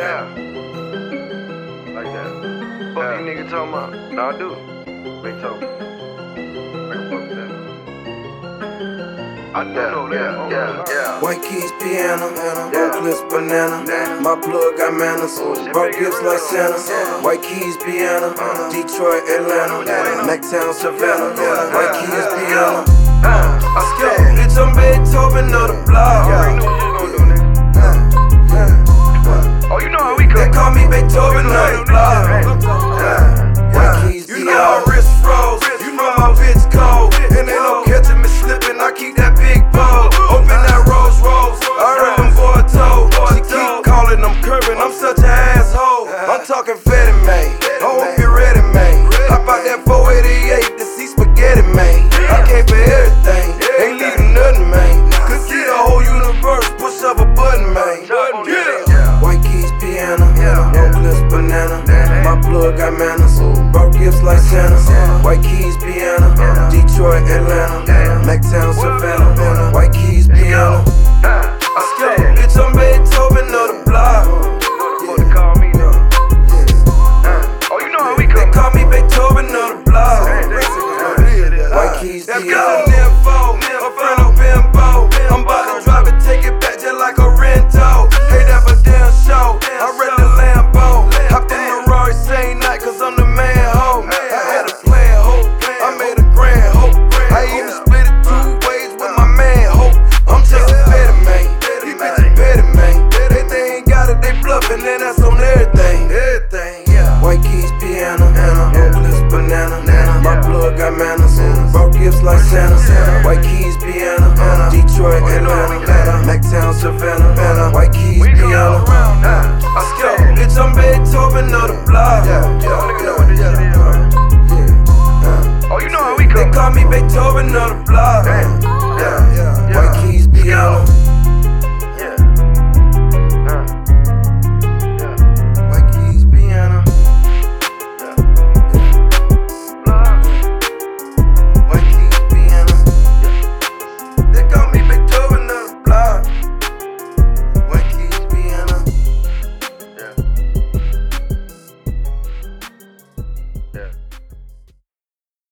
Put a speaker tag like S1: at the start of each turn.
S1: Yeah. Like that. Fuck these niggas talking about. No, I do. Beethoven. I can fuck with that. I know that. Yeah.
S2: White keys, piano, Oakless banana. My plug got manners, brought gifts like Santa. White keys, piano, Detroit, Atlanta, Mactown, Savannah. White keys, piano. I skip, bitch, I'm Beethoven of the block.
S1: Oh, you know how we
S2: They
S1: come.
S2: call me Beethoven of the block. White keys,
S1: You
S2: piano.
S1: know
S2: My wrist froze, you know my bitch cold. And ain't no catching me slipping, I keep that big bowl. Open that Rolls Royce, I heard them boy told. She keep calling them curving, I'm such an asshole. I'm talking Fetty, man. I hope you're ready, man. Hop out that 488 to see spaghetti, man. I came for everything, ain't leaving nothing, man. Could see the whole universe, push up a button, man. White keys, piano, Oakless banana. My plug got manners, brought gifts like Santa. White keys, piano, Detroit, Atlanta, Mactown, Savannah. White keys, piano. I skip, bitch, I'm Beethoven of the block.
S1: Supposed to call me. Oh, you know how we
S2: They
S1: come.
S2: call me Beethoven of the block. White keys,
S1: Let's
S2: piano.
S1: go.
S2: A friend of Bimbo. I'm about to drive it, take it back just like a rento. Hey, that for damn show. I read the Lambo. Hopped in the Rory same night, cause I'm the man, ho. I had a plan, ho. I made a grand, ho. I even split it 2 ways with my man, ho. I'm chasing Fetty, man. These bitches petty, man. They ain't got it, they bluffing, and that's on everything. White keys, piano, Oakless banana. My plug got manners, brought gifts like Santa. White keys, piano, Detroit, Atlanta, Mactown, Savannah. White keys, piano. I skip, bitch, I'm Beethoven of the block.
S1: Oh, you know how we
S2: They
S1: come.
S2: call me Beethoven of the block. White keys, piano.